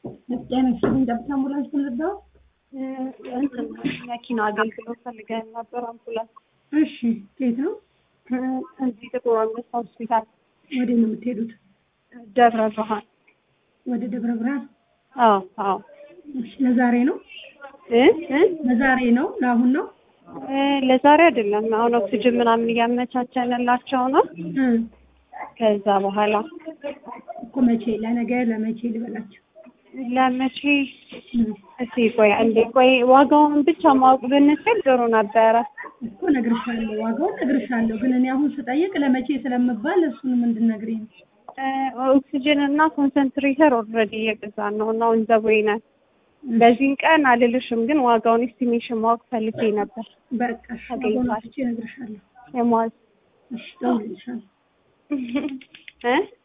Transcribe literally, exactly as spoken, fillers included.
ለጤና እንደምታ አምቡላንስ ልደው እንትን መኪና አገልግሎት ፈልገን ነበር አምቡላንስ። እሺ ከየት ነው? እዚህ ጥቁር አንበሳ ሆስፒታል። ወደ ነው የምትሄዱት? ደብረ ብርሃን። ወደ ደብረ ብርሃን? አዎ አዎ። እሺ ለዛሬ ነው? እ እ ለዛሬ ነው? ለአሁን ነው? እ ለዛሬ አይደለም። አሁን ኦክሲጅን ምናምን እያመቻቸንላቸው ነው። እ ከዛ በኋላ እኮ መቼ ለነገ ለመቼ ልበላችሁ? ለመቼ እስቲ ቆይ አንዴ ቆይ ዋጋውን ብቻ ማወቅ ብንችል ጥሩ ነበረ እኮ ነግርሻለሁ። ዋጋውን ነግርሻለሁ፣ ግን እኔ አሁን ስጠይቅ ለመቼ ስለምባል እሱንም እንድነግሪኝ ነው። ኦክሲጅን እና ኮንሰንትሬተር ኦልሬዲ እየገዛን ነው እና ኦን ዘ ዌይ ነን። በዚህ ቀን አልልሽም፣ ግን ዋጋውን ኤስቲሜሽን ማወቅ ፈልጌ ነበር። በቃ ዋጋውን እነግርሻለሁ። የማዝ እሺ ደውልልሻለሁ። እ